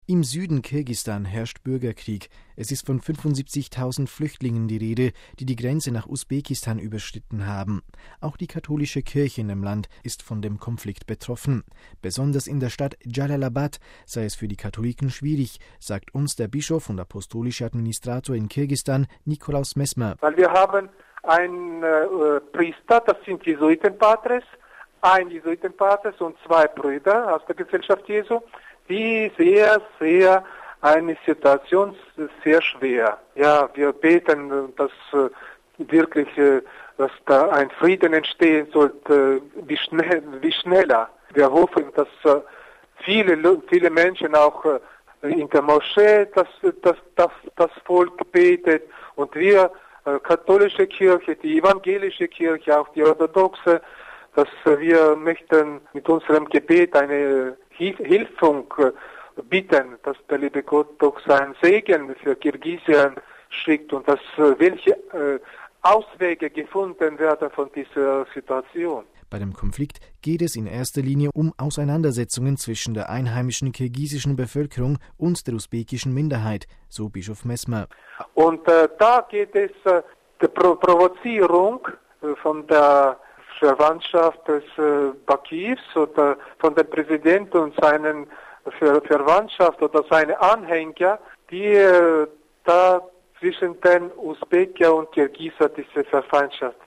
Im Süden Kirgisistan herrscht Bürgerkrieg. Es ist von 75.000 Flüchtlingen die Rede, die die Grenze nach Usbekistan überschritten haben. Auch die katholische Kirche in dem Land ist von dem Konflikt betroffen. Besonders in der Stadt Jalalabad sei es für die Katholiken schwierig, sagt uns der Bischof und apostolische Administrator in Kirgisistan, Nikolaus Mesmer. Weil wir haben einen Priester, das sind Jesuitenpatres, ein Jesuitenpatres und zwei Brüder aus der Gesellschaft Jesu, die sehr eine Situation sehr schwer. Ja, wir beten, dass wirklich, dass da ein Frieden entstehen sollte, wie schneller. Wir hoffen, dass viele Menschen auch in der Moschee das Volk betet und wir katholische Kirche, die evangelische Kirche, auch die orthodoxe, dass wir möchten mit unserem Gebet eine Hilfung bitten, dass der liebe Gott doch seinen Segen für Kirgisistan schickt und dass welche Auswege gefunden werden von dieser Situation. Bei dem Konflikt geht es in erster Linie um Auseinandersetzungen zwischen der einheimischen kirgisischen Bevölkerung und der usbekischen Minderheit, so Bischof Mesmer. Und da geht es die Provozierung von der Verwandtschaft des Bakivs oder von dem Präsidenten und seinen Verwandtschaft oder seine Anhänger, die da zwischen den Usbeken und Kirgisen diese Verfeindschaft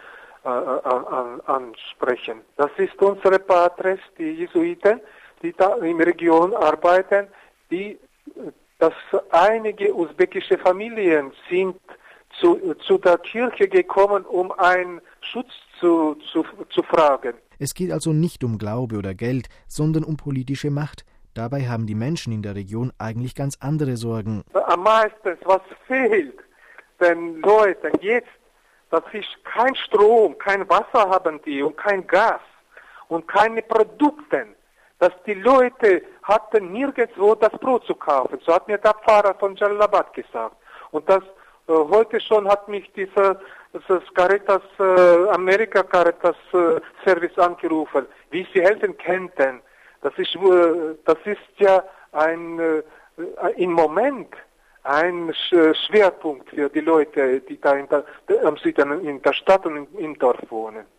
ansprechen. Das ist unsere Patres, die Jesuiten, die da in der Region arbeiten, dass einige usbekische Familien sind zu der Kirche gekommen, um einen Schutz zu fragen. Es geht also nicht um Glaube oder Geld, sondern um politische Macht. Dabei haben die Menschen in der Region eigentlich ganz andere Sorgen. Am meisten, was fehlt den Leuten jetzt, das ist kein Strom, kein Wasser haben die und kein Gas und keine Produkte. Dass die Leute hatten nirgendwo das Brot zu kaufen. So hat mir der Pfarrer von Jalalabad gesagt. Und das heute schon hat mich das Caritas, Amerika Caritas Service angerufen, wie sie helfen könnten. Das ist ja im Moment ein Schwerpunkt für die Leute, die da am Süden in der Stadt und im Dorf wohnen.